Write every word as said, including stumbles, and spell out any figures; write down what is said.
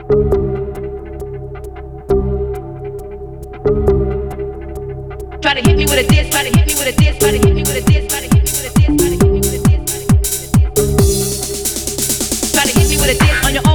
Try to hit me with a diss, try to hit me with a diss, try to hit me with a diss, try to hit me with a diss, try to hit me with a diss, try to hit me with a diss, try to hit me with a diss on your own.